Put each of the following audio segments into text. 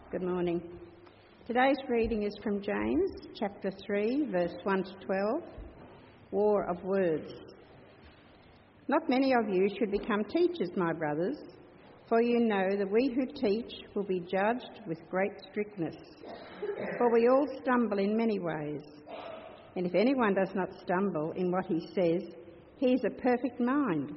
Good morning. Today's reading is from James chapter 3, verse 1 to 12, War of Words. Not many of you should become teachers, my brothers, for you know that we who teach will be judged with great strictness. For we all stumble in many ways. And if anyone does not stumble in what he says, he is a perfect man,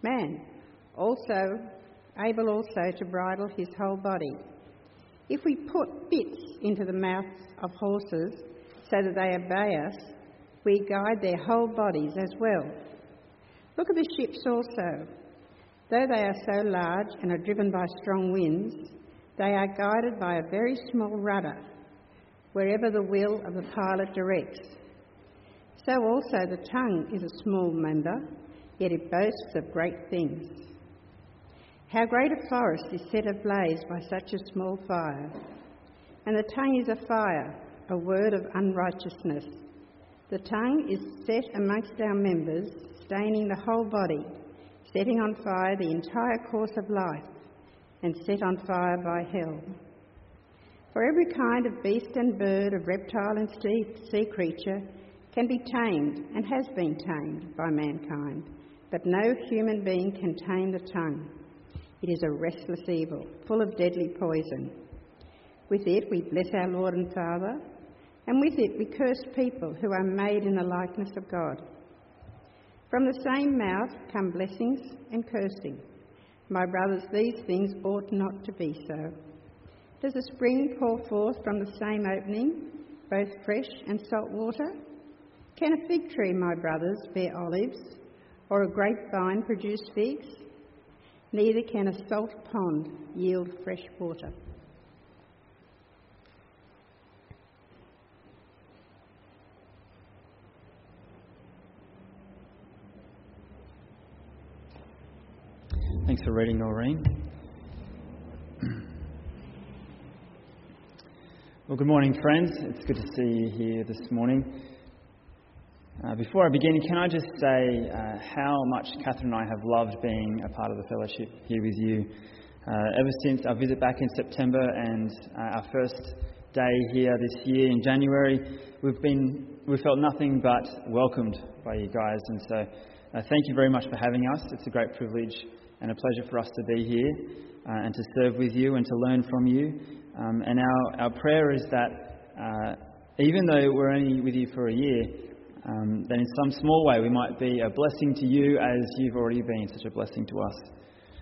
able also to bridle his whole body. If we put bits into the mouths of horses so that they obey us, we guide their whole bodies as well. Look at the ships also. Though they are so large and are driven by strong winds, they are guided by a very small rudder, wherever the will of the pilot directs. So also the tongue is a small member, yet it boasts of great things. How great a forest is set ablaze by such a small fire. And the tongue is a fire, a word of unrighteousness. The tongue is set amongst our members, staining the whole body, setting on fire the entire course of life, and set on fire by hell. For every kind of beast and bird, of reptile and sea creature can be tamed and has been tamed by mankind, but no human being can tame the tongue. It is a restless evil, full of deadly poison. With it we bless our Lord and Father, and with it we curse people who are made in the likeness of God. From the same mouth come blessings and cursing. My brothers, these things ought not to be so. Does a spring pour forth from the same opening, both fresh and salt water? Can a fig tree, my brothers, bear olives, or a grapevine produce figs? Neither can a salt pond yield fresh water. Thanks for reading, Noreen. Well, good morning, friends. It's good to see you here this morning. Before I begin, can I just say how much Catherine and I have loved being a part of the fellowship here with you. Ever since our visit back in September and our first day here this year in January, we've felt nothing but welcomed by you guys. And so thank you very much for having us. It's a great privilege and a pleasure for us to be here and to serve with you and to learn from you. And our prayer is that even though we're only with you for a year, then in some small way we might be a blessing to you as you've already been such a blessing to us.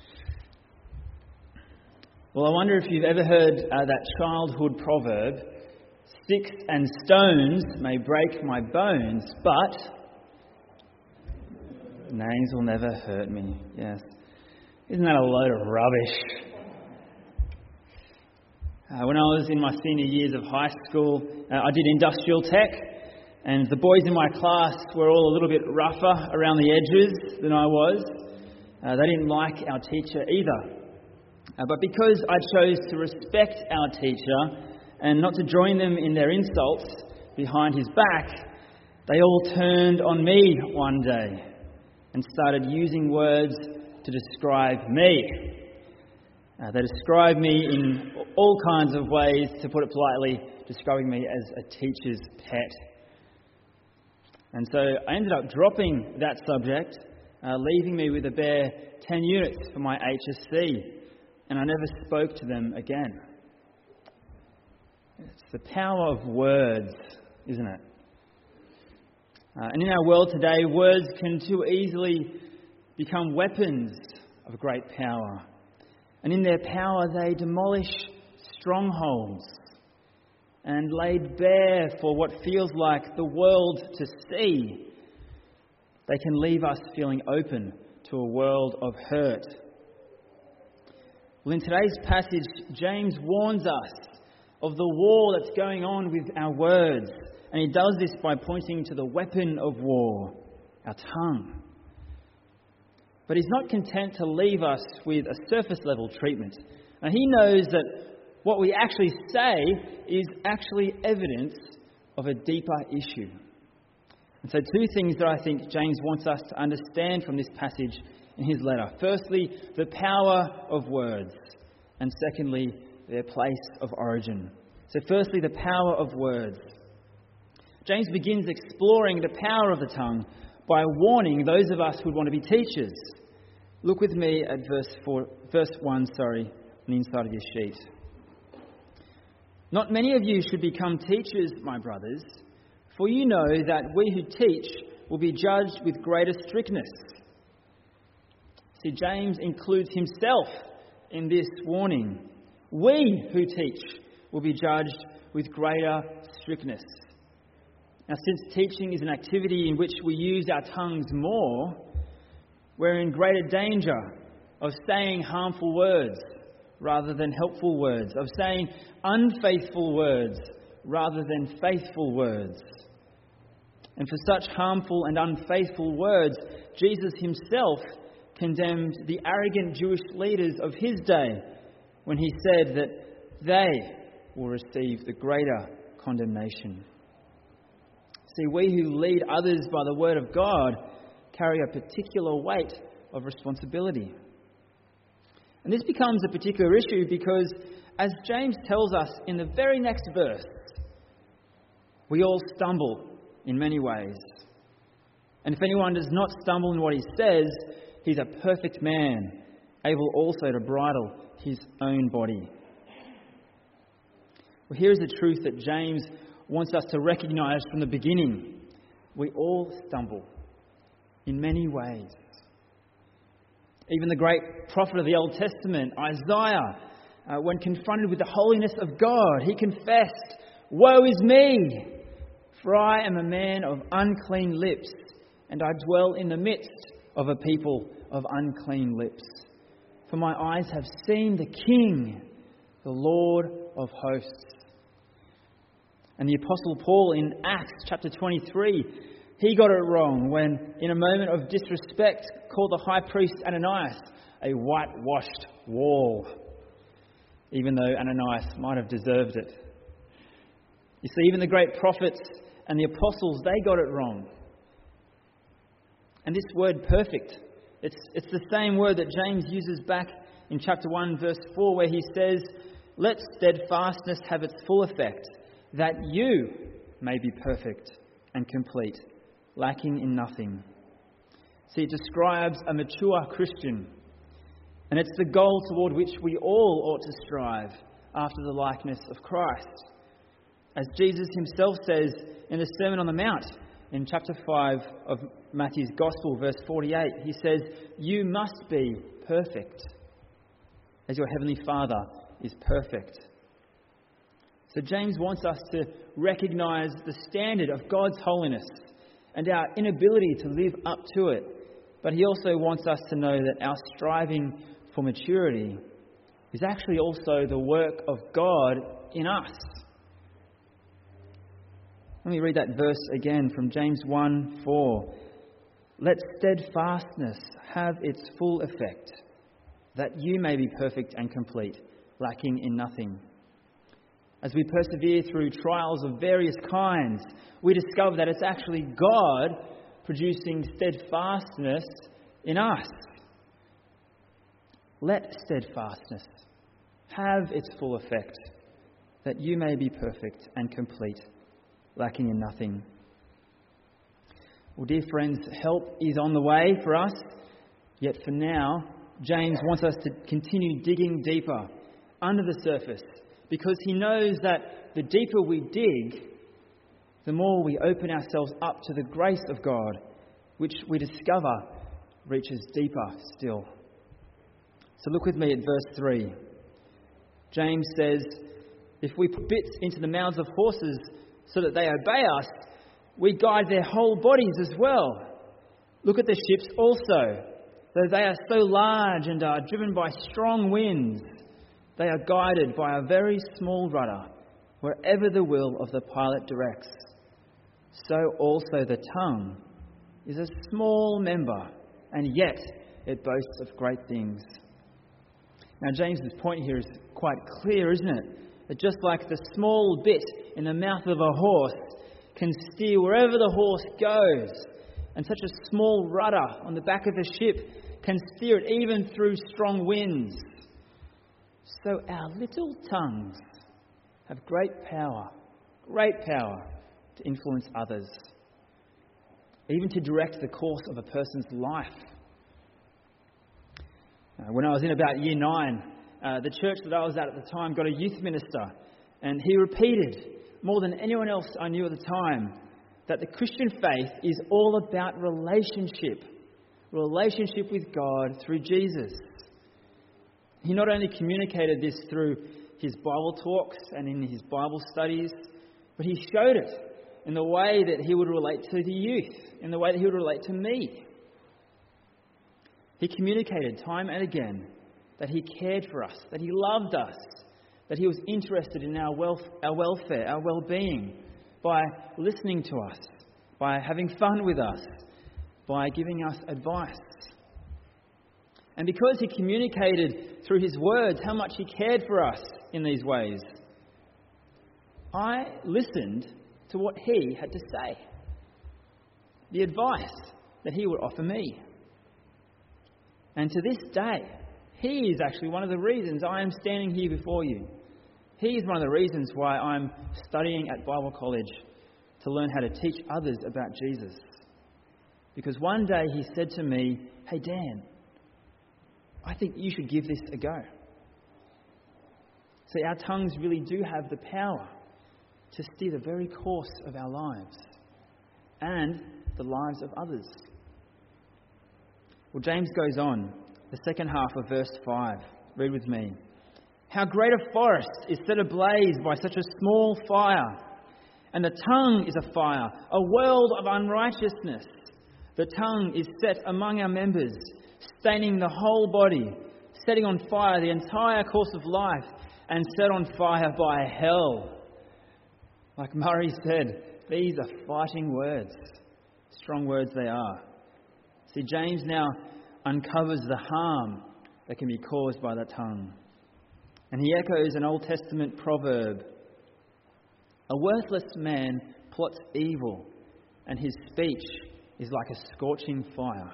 Well, I wonder if you've ever heard that childhood proverb, "Sticks and stones may break my bones, but names will never hurt me." Yes. Isn't that a load of rubbish? When I was in my senior years of high school, I did industrial tech. And the boys in my class were all a little bit rougher around the edges than I was. They didn't like our teacher either. But because I chose to respect our teacher and not to join them in their insults behind his back, they all turned on me one day and started using words to describe me. They described me in all kinds of ways, to put it politely, describing me as a teacher's pet. And so I ended up dropping that subject, leaving me with a bare 10 units for my HSC, and I never spoke to them again. It's the power of words, isn't it? And in our world today, words can too easily become weapons of great power. And in their power, they demolish strongholds and laid bare for what feels like the world to see. They can leave us feeling open to a world of hurt. Well, in today's passage, James warns us of the war that's going on with our words. And he does this by pointing to the weapon of war, our tongue. But he's not content to leave us with a surface level treatment. And he knows that what we actually say is actually evidence of a deeper issue. And so two things that I think James wants us to understand from this passage in his letter. Firstly, the power of words. And secondly, their place of origin. So firstly, the power of words. James begins exploring the power of the tongue by warning those of us who would want to be teachers. Look with me at verse 1 on the inside of your sheet. Not many of you should become teachers, my brothers, for you know that we who teach will be judged with greater strictness. See, James includes himself in this warning. We who teach will be judged with greater strictness. Now, since teaching is an activity in which we use our tongues more, we're in greater danger of saying harmful words rather than helpful words, of saying unfaithful words rather than faithful words. And for such harmful and unfaithful words, Jesus himself condemned the arrogant Jewish leaders of his day when he said that they will receive the greater condemnation. See, we who lead others by the word of God carry a particular weight of responsibility. And this becomes a particular issue because, as James tells us in the very next verse, we all stumble in many ways. And if anyone does not stumble in what he says, he's a perfect man, able also to bridle his own body. Well, here is the truth that James wants us to recognize from the beginning. We all stumble in many ways. Even the great prophet of the Old Testament, Isaiah, when confronted with the holiness of God, he confessed, "Woe is me, for I am a man of unclean lips, and I dwell in the midst of a people of unclean lips. For my eyes have seen the King, the Lord of hosts." And the Apostle Paul in Acts chapter 23, he got it wrong when, in a moment of disrespect, called the high priest Ananias a whitewashed wall, even though Ananias might have deserved it. You see, even the great prophets and the apostles, they got it wrong. And this word perfect, it's the same word that James uses back in chapter 1, verse 4, where he says, "Let steadfastness have its full effect, that you may be perfect and complete, lacking in nothing." See, it describes a mature Christian, and it's the goal toward which we all ought to strive after the likeness of Christ. As Jesus himself says in the Sermon on the Mount, in chapter 5 of Matthew's Gospel, verse 48, he says, "You must be perfect, as your heavenly Father is perfect." So James wants us to recognise the standard of God's holiness and our inability to live up to it. But he also wants us to know that our striving for maturity is actually also the work of God in us. Let me read that verse again from James 1:4. "Let steadfastness have its full effect, that you may be perfect and complete, lacking in nothing." As we persevere through trials of various kinds, we discover that it's actually God producing steadfastness in us. Let steadfastness have its full effect, that you may be perfect and complete, lacking in nothing. Well, dear friends, help is on the way for us, yet for now, James wants us to continue digging deeper under the surface, because he knows that the deeper we dig, the more we open ourselves up to the grace of God, which we discover reaches deeper still. So look with me at verse 3. James says, "If we put bits into the mouths of horses so that they obey us, we guide their whole bodies as well. Look at the ships also. Though they are so large and are driven by strong winds, they are guided by a very small rudder, wherever the will of the pilot directs. So also the tongue is a small member, and yet it boasts of great things." Now James's point here is quite clear, isn't it? That just like the small bit in the mouth of a horse can steer wherever the horse goes, and such a small rudder on the back of a ship can steer it even through strong winds, So our little tongues have great power to influence others, even to direct the course of a person's life. When I was in about year 9, the church that I was at the time got a youth minister, and he repeated more than anyone else I knew at the time that the Christian faith is all about relationship with God through Jesus. He not only communicated this through his Bible talks and in his Bible studies, but he showed it in the way that he would relate to the youth, in the way that he would relate to me. He communicated time and again that he cared for us, that he loved us, that he was interested in our welfare, our well-being, by listening to us, by having fun with us, by giving us advice. And because he communicated through his words how much he cared for us in these ways, I listened to what he had to say, the advice that he would offer me. And to this day, he is actually one of the reasons I am standing here before you. He is one of the reasons why I'm studying at Bible college to learn how to teach others about Jesus. Because one day he said to me, "Hey Dan, I think you should give this a go." See, our tongues really do have the power to steer the very course of our lives and the lives of others. Well, James goes on, the second half of verse 5. Read with me. How great a forest is set ablaze by such a small fire, and the tongue is a fire, a world of unrighteousness. The tongue is set among our members, staining the whole body, setting on fire the entire course of life, and set on fire by hell. Like Murray said, these are fighting words. Strong words they are. See, James now uncovers the harm that can be caused by the tongue. And he echoes an Old Testament proverb. A worthless man plots evil, and his speech is like a scorching fire.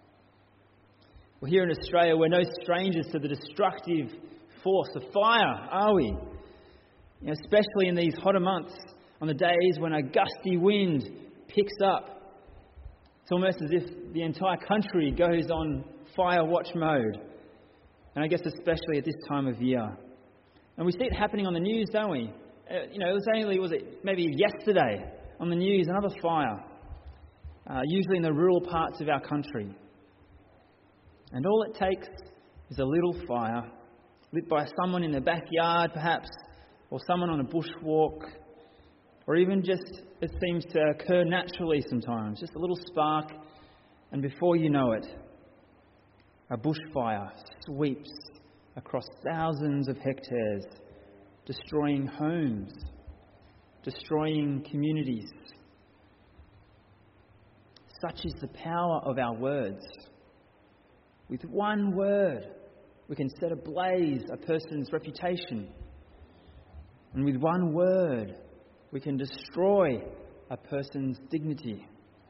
Well, here in Australia, we're no strangers to the destructive force of fire, are we? Especially in these hotter months, on the days when a gusty wind picks up. It's almost as if the entire country goes on fire watch mode. And I guess especially at this time of year. And we see it happening on the news, don't we? Was it maybe yesterday on the news, another fire. Usually in the rural parts of our country. And all it takes is a little fire, lit by someone in the backyard perhaps, or someone on a bushwalk, or even just, it seems to occur naturally sometimes, just a little spark, and before you know it, a bushfire sweeps across thousands of hectares, destroying homes, destroying communities. Such is the power of our words. With one word, we can set ablaze a person's reputation. And with one word, we can destroy a person's dignity.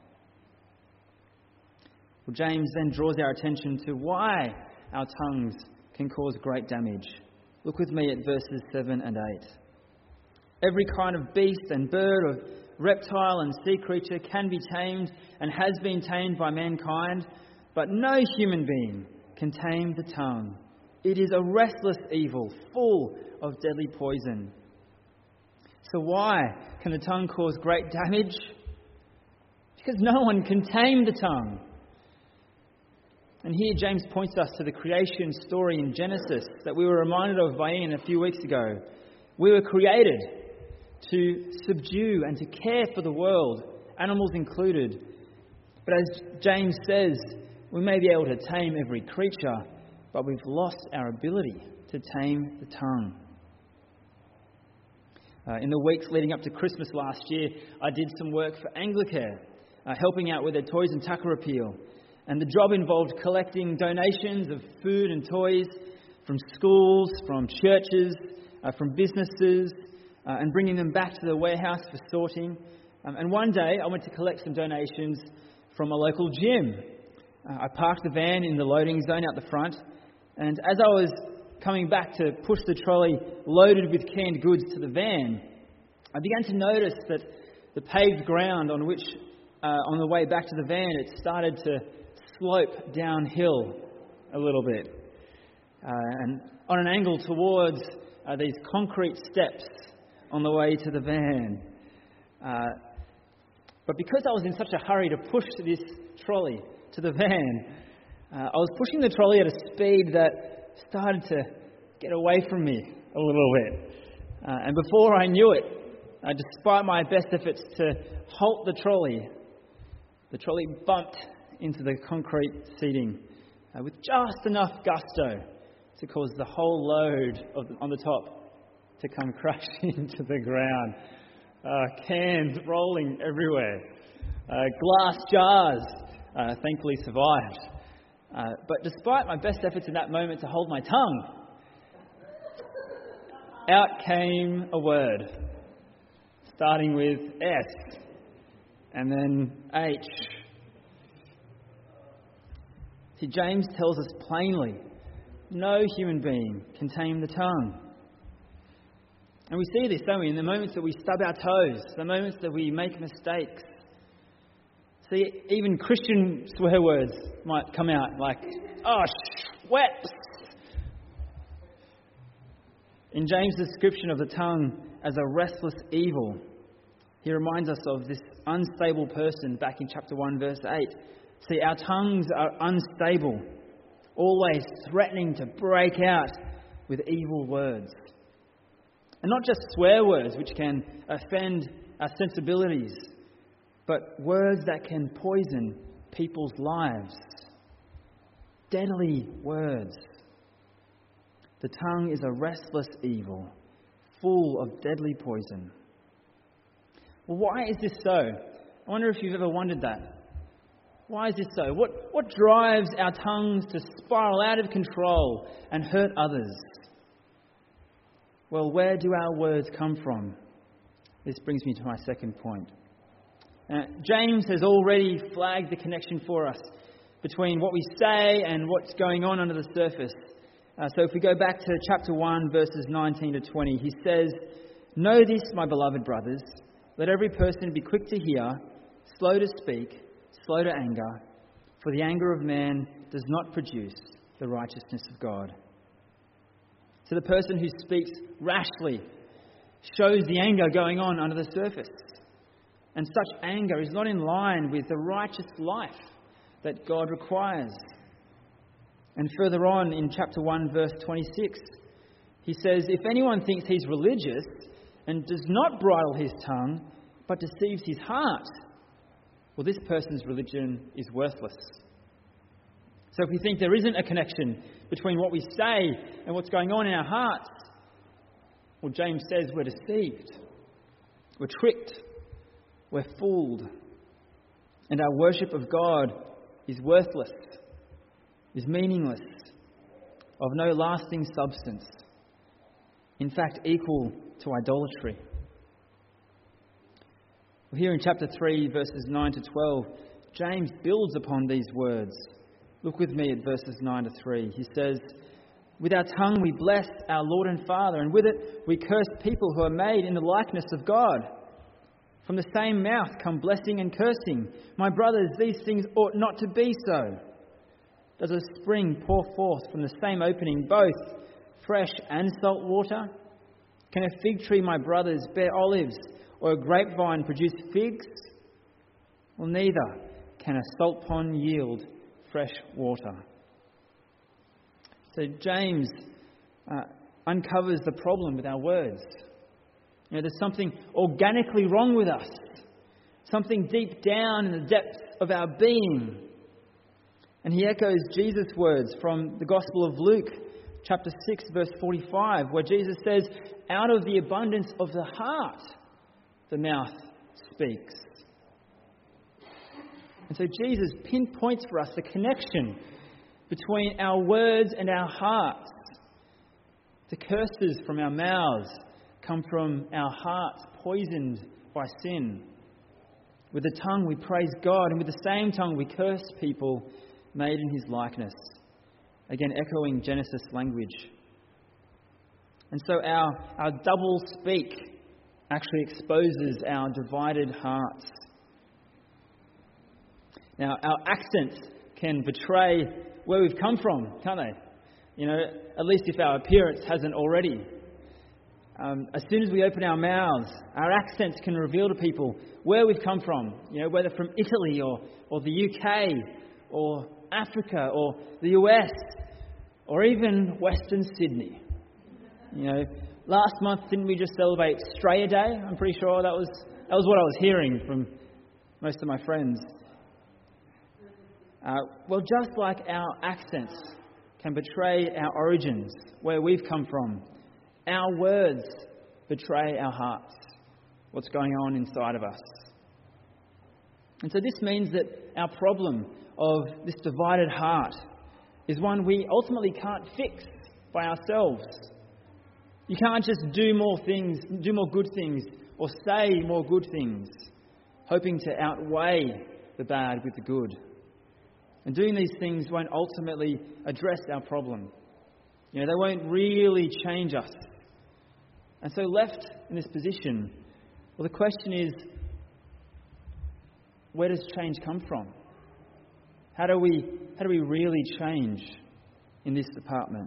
Well, James then draws our attention to why our tongues can cause great damage. Look with me at verses 7 and 8. Every kind of beast and bird, of reptile and sea creature can be tamed and has been tamed by mankind, but no human being can tame the tongue. It is a restless evil, full of deadly poison. So why can the tongue cause great damage? Because no one can tame the tongue. And here James points us to the creation story in Genesis that we were reminded of by Ian a few weeks ago. We were created to subdue and to care for the world, animals included. But as James says, we may be able to tame every creature, but we've lost our ability to tame the tongue. In the weeks leading up to Christmas last year, I did some work for Anglicare, helping out with their Toys and Tucker appeal. And the job involved collecting donations of food and toys from schools, from churches, from businesses, and bringing them back to the warehouse for sorting. And one day I went to collect some donations from a local gym. I parked the van in the loading zone out the front, and as I was coming back to push the trolley loaded with canned goods to the van, I began to notice that the paved ground on which, on the way back to the van, it started to slope downhill a little bit. And on an angle towards these concrete steps on the way to the van. But because I was in such a hurry to push this trolley to the van, I was pushing the trolley at a speed that started to get away from me a little bit. And before I knew it, despite my best efforts to halt the trolley bumped into the concrete seating with just enough gusto to cause the whole load on the top to come crashing into the ground. Cans rolling everywhere. Glass jars thankfully survived. But despite my best efforts in that moment to hold my tongue, out came a word, starting with S and then H. See, James tells us plainly, no human being can tame the tongue. And we see this, don't we, in the moments that we stub our toes, the moments that we make mistakes. See, even Christian swear words might come out like, oh, schweppes. In James' description of the tongue as a restless evil, he reminds us of this unstable person back in chapter 1, verse 8. See, our tongues are unstable, always threatening to break out with evil words. And not just swear words which can offend our sensibilities, but words that can poison people's lives. Deadly words. The tongue is a restless evil, full of deadly poison. Well, why is this so? I wonder if you've ever wondered that. Why is this so? What drives our tongues to spiral out of control and hurt others? Well, where do our words come from? This brings me to my second point. James has already flagged the connection for us between what we say and what's going on under the surface. So if we go back to chapter 1, verses 19 to 20, he says, "Know this, my beloved brothers, let every person be quick to hear, slow to speak, slow to anger, for the anger of man does not produce the righteousness of God." So the person who speaks rashly shows the anger going on under the surface. And such anger is not in line with the righteous life that God requires. And further on in chapter 1, verse 26, he says, "If anyone thinks he's religious and does not bridle his tongue, but deceives his heart, well, this person's religion is worthless." So if we think there isn't a connection between what we say and what's going on in our hearts, well, James says we're deceived, we're tricked, we're fooled, and our worship of God is worthless, is meaningless, of no lasting substance, in fact equal to idolatry. Well, here in chapter 3, verses 9 to 12, James builds upon these words. Look with me at verses 9 to 3. He says, "With our tongue we bless our Lord and Father, and with it we curse people who are made in the likeness of God. From the same mouth come blessing and cursing. My brothers, these things ought not to be so. Does a spring pour forth from the same opening both fresh and salt water? Can a fig tree, my brothers, bear olives, or a grapevine produce figs? Well, neither can a salt pond yield fresh water." So James uncovers the problem with our words. You know, there's something organically wrong with us, something deep down in the depths of our being. And he echoes Jesus' words from the Gospel of Luke, chapter 6, verse 45, where Jesus says, "Out of the abundance of the heart, the mouth speaks." And so Jesus pinpoints for us the connection between our words and our hearts. The curses from our mouths come from our hearts poisoned by sin. With the tongue we praise God, and with the same tongue we curse people made in his likeness. Again, echoing Genesis language. And so our double speak actually exposes our divided hearts. Now, our accents can betray where we've come from, can't they? At least if our appearance hasn't already. As soon as we open our mouths, our accents can reveal to people where we've come from, whether from Italy or the UK or Africa or the US or even Western Sydney. Last month, didn't we just celebrate Australia Day? I'm pretty sure that was what I was hearing from most of my friends. Well, just like our accents can betray our origins, where we've come from, our words betray our hearts, what's going on inside of us. And so this means that our problem of this divided heart is one we ultimately can't fix by ourselves. You can't just do more good things, or say more good things, hoping to outweigh the bad with the good. And doing these things won't ultimately address our problem. They won't really change us. And so left in this position, well, the question is, where does change come from? How do we really change in this department?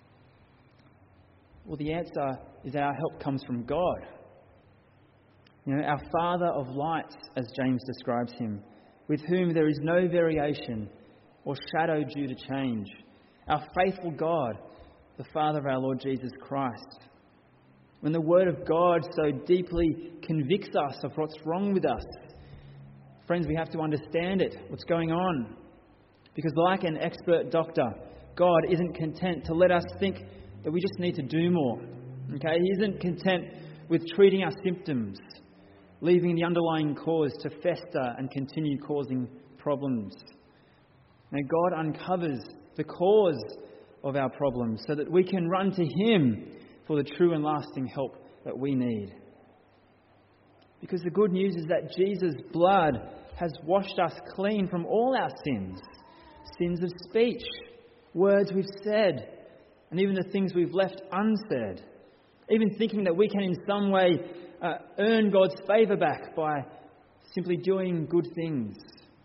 Well, the answer is our help comes from God. Our Father of lights, as James describes him, with whom there is no variation or shadow due to change. Our faithful God, the Father of our Lord Jesus Christ. When the Word of God so deeply convicts us of what's wrong with us, friends, we have to understand it, what's going on. Because like an expert doctor, God isn't content to let us think that we just need to do more. Okay? He isn't content with treating our symptoms, leaving the underlying cause to fester and continue causing problems. Now, God uncovers the cause of our problems so that we can run to Him for the true and lasting help that we need. Because the good news is that Jesus' blood has washed us clean from all our sins. Sins of speech, words we've said, and even the things we've left unsaid. Even thinking that we can in some way earn God's favour back by simply doing good things.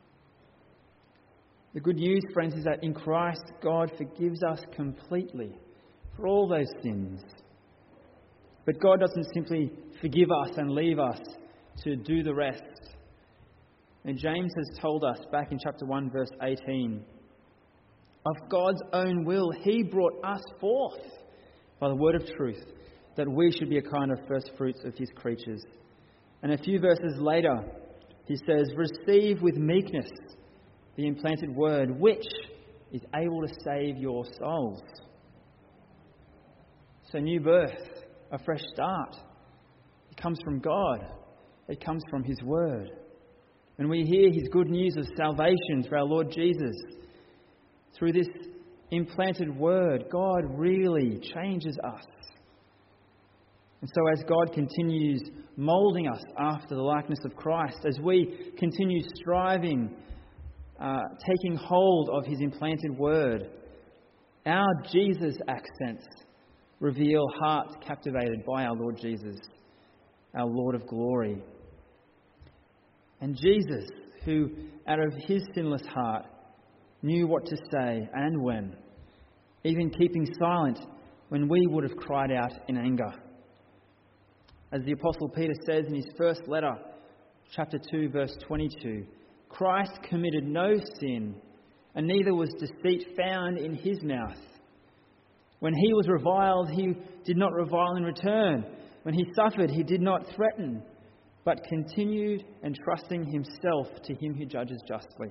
The good news, friends, is that in Christ, God forgives us completely for all those sins. But God doesn't simply forgive us and leave us to do the rest. And James has told us back in chapter 1, verse 18, of God's own will, He brought us forth by the word of truth, that we should be a kind of first fruits of His creatures. And a few verses later, he says, receive with meekness the implanted word, which is able to save your souls. So new birth, a fresh start, it comes from God. It comes from His word. When we hear His good news of salvation through our Lord Jesus, through this implanted word, God really changes us. And so as God continues moulding us after the likeness of Christ, as we continue striving, taking hold of His implanted word, our Jesus accents reveal hearts captivated by our Lord Jesus, our Lord of glory. And Jesus, who out of His sinless heart knew what to say and when, even keeping silent when we would have cried out in anger. As the Apostle Peter says in his first letter, chapter 2, verse 22, Christ committed no sin, and neither was deceit found in His mouth. When He was reviled, He did not revile in return. When He suffered, He did not threaten, but continued entrusting Himself to Him who judges justly.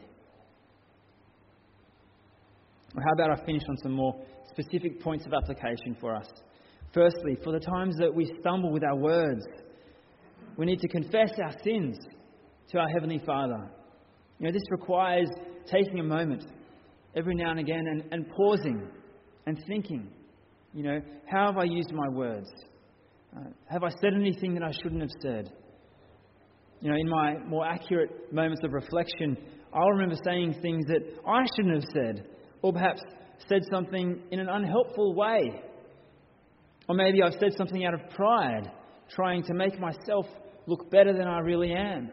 Well, how about I finish on some more specific points of application for us? Firstly, for the times that we stumble with our words, we need to confess our sins to our Heavenly Father. This requires taking a moment every now and again and pausing and thinking, how have I used my words? Have I said anything that I shouldn't have said? In my more accurate moments of reflection, I'll remember saying things that I shouldn't have said, or perhaps said something in an unhelpful way. Or maybe I've said something out of pride, trying to make myself look better than I really am.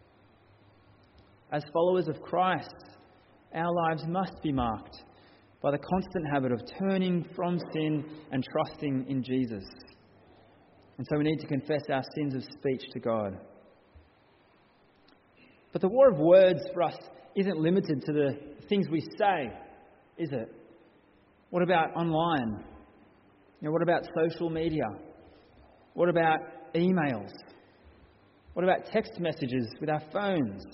As followers of Christ, our lives must be marked by the constant habit of turning from sin and trusting in Jesus. And so we need to confess our sins of speech to God. But the war of words for us isn't limited to the things we say, is it? What about online? What about social media? What about emails? What about text messages with our phones?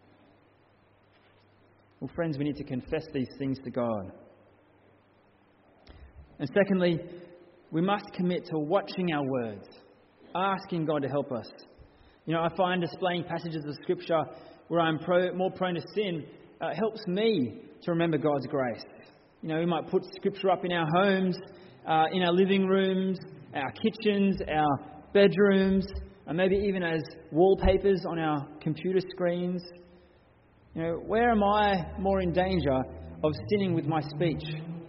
Well, friends, we need to confess these things to God. And secondly, we must commit to watching our words, asking God to help us. I find displaying passages of Scripture where I'm more prone to sin helps me to remember God's grace. We might put Scripture up in our homes, in our living rooms, our kitchens, our bedrooms, and maybe even as wallpapers on our computer screens. Where am I more in danger of sinning with my speech?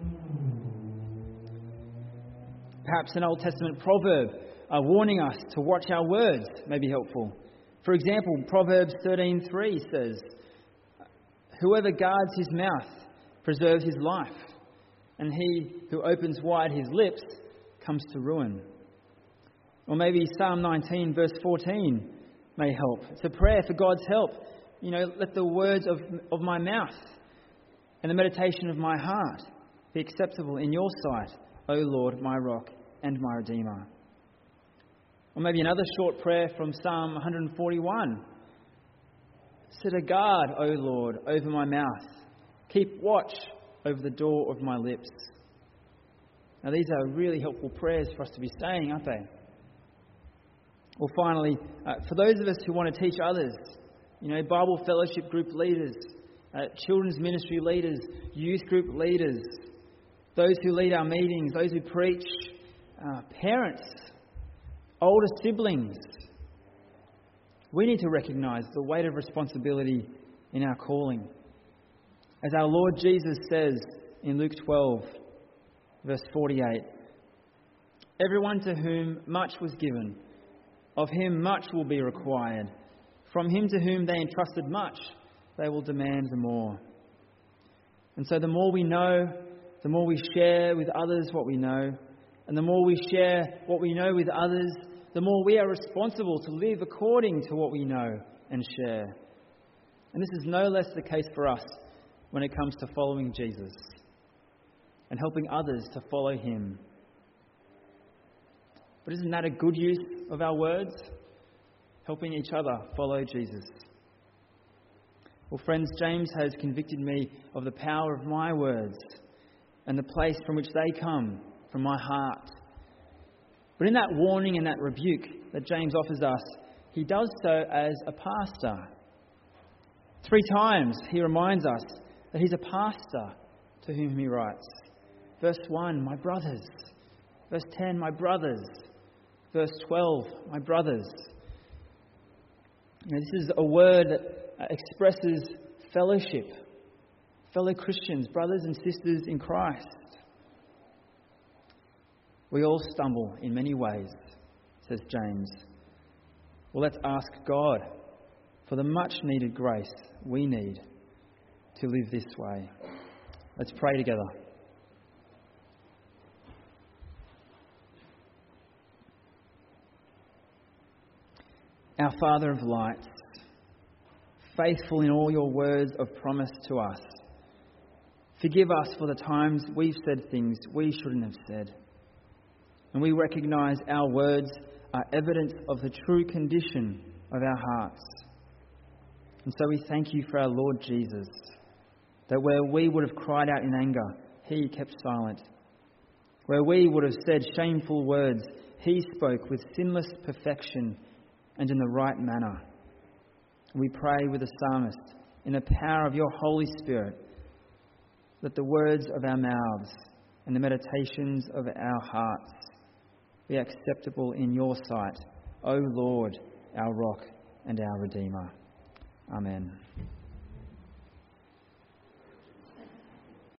Perhaps an Old Testament proverb warning us to watch our words may be helpful. For example, Proverbs 13:3 says, "Whoever guards his mouth preserves his life, and he who opens wide his lips comes to ruin." Or maybe Psalm 19 verse 14 may help. It's a prayer for God's help. Let the words of my mouth and the meditation of my heart be acceptable in your sight, O Lord, my rock and my redeemer. Or maybe another short prayer from Psalm 141. Set a guard, O Lord, over my mouth. Keep watch over the door of my lips. Now these are really helpful prayers for us to be saying, aren't they? Or finally, for those of us who want to teach others, Bible fellowship group leaders, children's ministry leaders, youth group leaders, those who lead our meetings, those who preach, parents, older siblings, we need to recognise the weight of responsibility in our calling. As our Lord Jesus says in Luke 12, verse 48, "Everyone to whom much was given, of him much will be required. From him to whom they entrusted much, they will demand the more." And so the more we know, the more we share with others what we know, and the more we share what we know with others, the more we are responsible to live according to what we know and share. And this is no less the case for us when it comes to following Jesus and helping others to follow him. But isn't that a good use of our words? Helping each other follow Jesus. Well, friends, James has convicted me of the power of my words and the place from which they come, from my heart. But in that warning and that rebuke that James offers us, he does so as a pastor. 3 times he reminds us that he's a pastor to whom he writes. Verse 1, my brothers. Verse 10, my brothers. Verse 12, my brothers. This is a word that expresses fellowship, fellow Christians, brothers and sisters in Christ. We all stumble in many ways, says James. Well, let's ask God for the much needed grace we need to live this way. Let's pray together. Our Father of lights, faithful in all your words of promise to us, forgive us for the times we've said things we shouldn't have said. And we recognise our words are evidence of the true condition of our hearts. And so we thank you for our Lord Jesus, that where we would have cried out in anger, he kept silent. Where we would have said shameful words, he spoke with sinless perfection and in the right manner. We pray with the psalmist, in the power of your Holy Spirit, that the words of our mouths and the meditations of our hearts be acceptable in your sight, O Lord, our rock and our Redeemer. Amen.